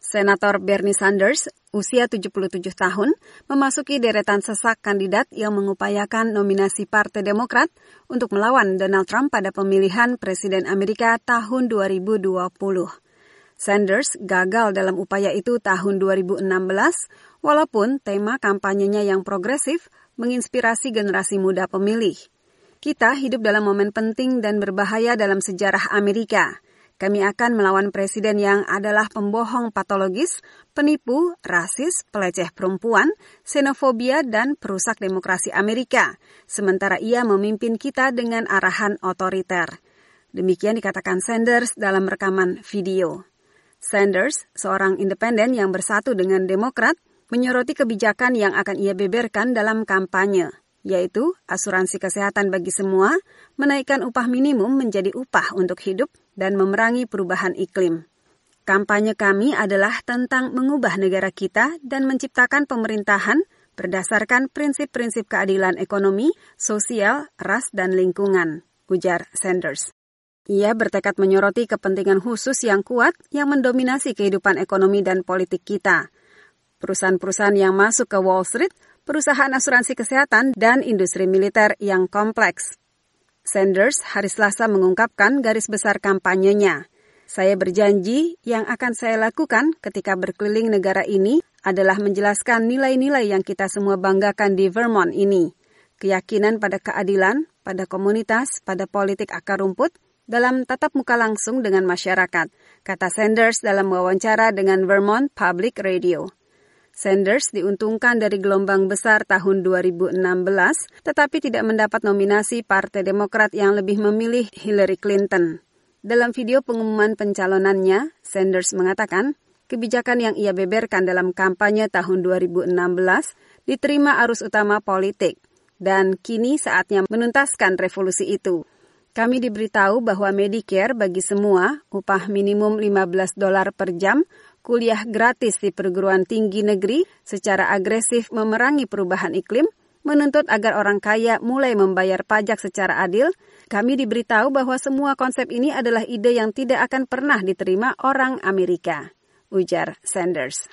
Senator Bernie Sanders, usia 77 tahun, memasuki deretan sesak kandidat yang mengupayakan nominasi Partai Demokrat untuk melawan Donald Trump pada pemilihan Presiden Amerika tahun 2020. Sanders gagal dalam upaya itu tahun 2016, walaupun tema kampanyenya yang progresif menginspirasi generasi muda pemilih. Kita hidup dalam momen penting dan berbahaya dalam sejarah Amerika. Kami akan melawan presiden yang adalah pembohong patologis, penipu, rasis, peleceh perempuan, xenofobia, dan perusak demokrasi Amerika. Sementara ia memimpin kita dengan arahan otoriter. Demikian dikatakan Sanders dalam rekaman video. Sanders, seorang independen yang bersatu dengan Demokrat, menyoroti kebijakan yang akan ia beberkan dalam kampanye, yaitu asuransi kesehatan bagi semua, menaikkan upah minimum menjadi upah untuk hidup, dan memerangi perubahan iklim. Kampanye kami adalah tentang mengubah negara kita dan menciptakan pemerintahan berdasarkan prinsip-prinsip keadilan ekonomi, sosial, ras, dan lingkungan, ujar Sanders. Ia bertekad menyoroti kepentingan khusus yang kuat yang mendominasi kehidupan ekonomi dan politik kita. Perusahaan-perusahaan yang masuk ke Wall Street, perusahaan asuransi kesehatan, dan industri militer yang kompleks. Sanders hari Selasa mengungkapkan garis besar kampanyenya. Saya berjanji yang akan saya lakukan ketika berkeliling negara ini adalah menjelaskan nilai-nilai yang kita semua banggakan di Vermont ini. Keyakinan pada keadilan, pada komunitas, pada politik akar rumput, dalam tatap muka langsung dengan masyarakat, kata Sanders dalam wawancara dengan Vermont Public Radio. Sanders diuntungkan dari gelombang besar tahun 2016, tetapi tidak mendapat nominasi Partai Demokrat yang lebih memilih Hillary Clinton. Dalam video pengumuman pencalonannya, Sanders mengatakan, kebijakan yang ia beberkan dalam kampanye tahun 2016 diterima arus utama politik, dan kini saatnya menuntaskan revolusi itu. Kami diberitahu bahwa Medicare bagi semua, upah minimum $15 per jam, kuliah gratis di perguruan tinggi negeri, secara agresif memerangi perubahan iklim, menuntut agar orang kaya mulai membayar pajak secara adil. Kami diberitahu bahwa semua konsep ini adalah ide yang tidak akan pernah diterima orang Amerika, ujar Sanders.